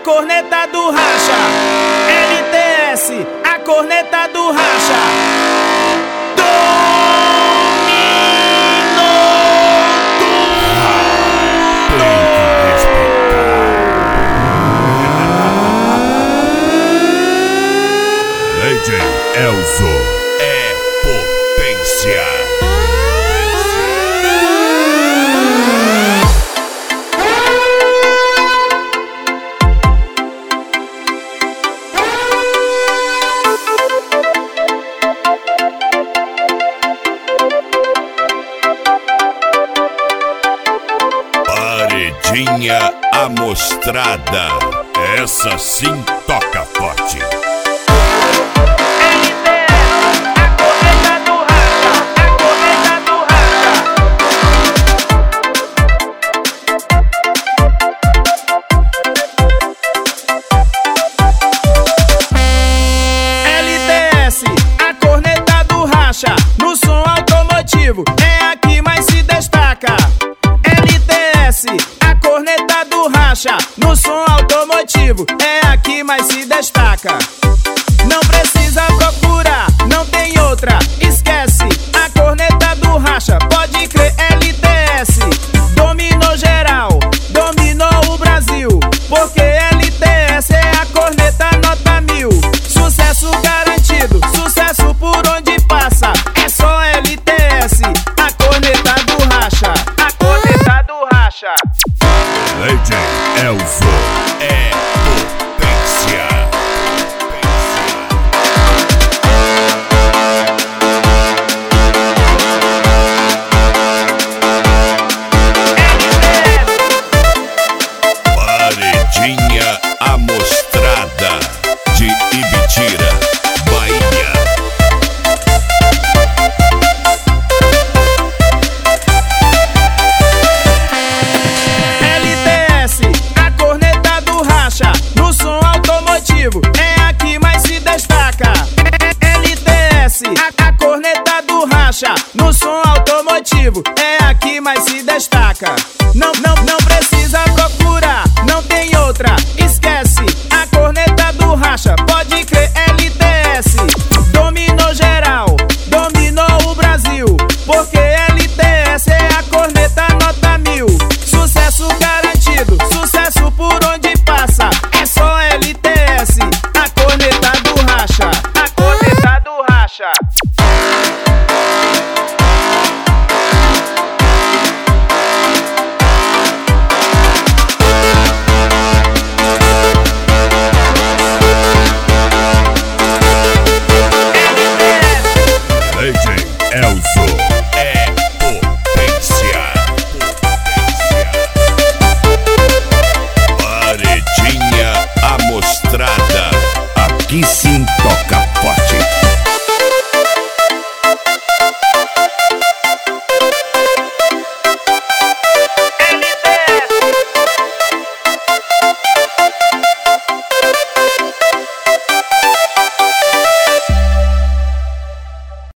corneta do racha. LTS, a corneta do racha. DJ Elzo é potência. Paredinha amostrada, essa sim toca forte. No som automotivo é a que mais se destaca. LTS, a corneta do racha. No som automotivo é a que mais se destaca. Não precisa procurar, não tem outra. Esquece, a corneta do racha. Pode crer, LTS dominou geral, dominou o Brasil. Porque LTS é a corneta nota 1000. Sucesso garantido, sucesso por onde passa. É só LTS, a corneta do racha. A corneta do racha. DJ Elzo é potência. Paredinha amostrada de Ibitira, Bahia. LTS, a corneta do racha. No som automotivo é a que mais se destaca. LTS, a corneta do racha. No som automotivo é a que mais se destaca. Não precisa procurar, não tem outra. Esquece, a corneta do racha. Pode crer, LTS dominou geral, dominou o Brasil. Porque LTS é a corneta nota 1000. Sucesso garantido, sucesso por onde passa. É só LTS, a corneta do racha. A corneta do racha. DJ Elzo é potência. Paredinha amostrada, aqui sim toca forte.